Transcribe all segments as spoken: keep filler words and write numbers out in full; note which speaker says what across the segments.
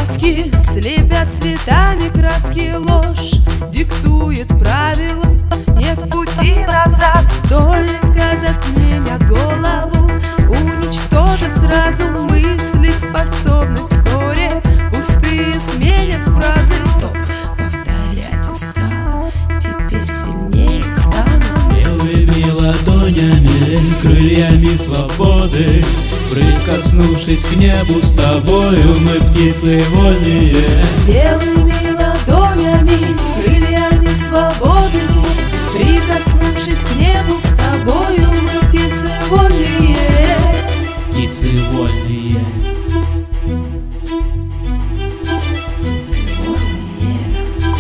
Speaker 1: Глазки слепят цветами краски, ложь диктует правила, нет пути назад. Только затменят голову, уничтожит сразу мыслить способность вскоре. Пустые сменят фразы. Стоп, повторять устал, теперь сильнее стану.
Speaker 2: Белыми ладонями, крыльями свободы, прикоснувшись к небу с тобою, мы птицы вольные.
Speaker 1: Белыми ладонями, крыльями свободы, прикоснувшись к небу с тобою, мы птицы вольные.
Speaker 2: Птицы вольные.
Speaker 1: Птицы вольные.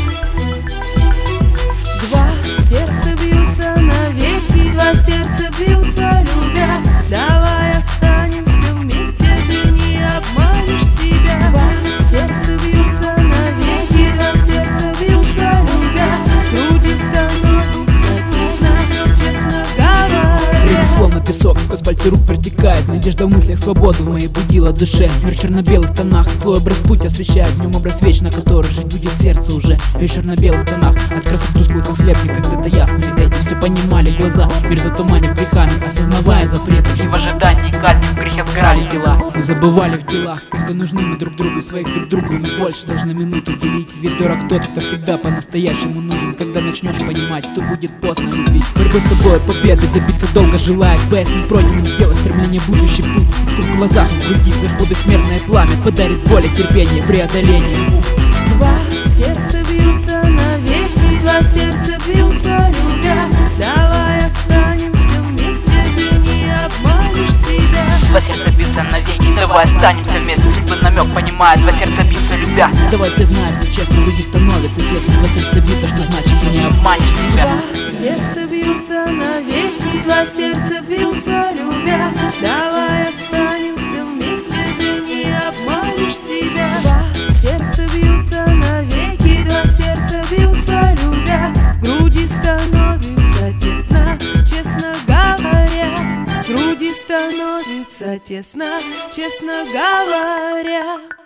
Speaker 1: Два сердца бьются навеки, два сердца бьются любя. Давай останемся вместе, ты не обманешь себя. Два сердца бьются навеки, два сердца бьются любя. Груди становится тесно, честно говоря.
Speaker 3: Время словно песок, сквозь пальцы рук протекает. Надежда в мыслях, свободу в моей будила в душе. Мир в черно-белых тонах, твой образ путь освещает. В нем образ вечный, который жить будет сердце уже. Весь в черно-белых тонах, от красок тусклых ослепнет. Когда-то ясно, ведь эти все понимали глаза. Мир затуманив грехами, осознавая запреты. И в ожидании казни в грехе сгорали дела. Мы забывали в делах, когда нужны мы друг другу, своих друг другу мы больше должны минуту делить. Ведь дорог тот, кто всегда по-настоящему нужен. Когда начнешь понимать, то будет поздно любить. Борьбы с собой, победы добиться долго желая. Б.С. не пройденным сделать стремление будущий путь. Искр в глазах и в груди, зажгло бессмертное пламя. Подарит боль и терпение, преодоление.
Speaker 1: Два сердца бьются навеки, два сердца бьются любя. Давай останемся вместе, ты не обманешь себя.
Speaker 3: Два сердца бьются навеки, давай останемся вместе. Судьбы намек понимает, два сердца бьются любя. Давай признаться честно, люди становятся тесно. Два сердца бьются, что значит ты не обманешь себя.
Speaker 1: Два сердца бьются навеки, два сердца бьются любя. Давай останемся вместе, ты не обманешь себя. Два сердца бьются навеки, два сердца бьются любя. В груди становится тесно, честно говоря. В груди становится тесно, честно говоря.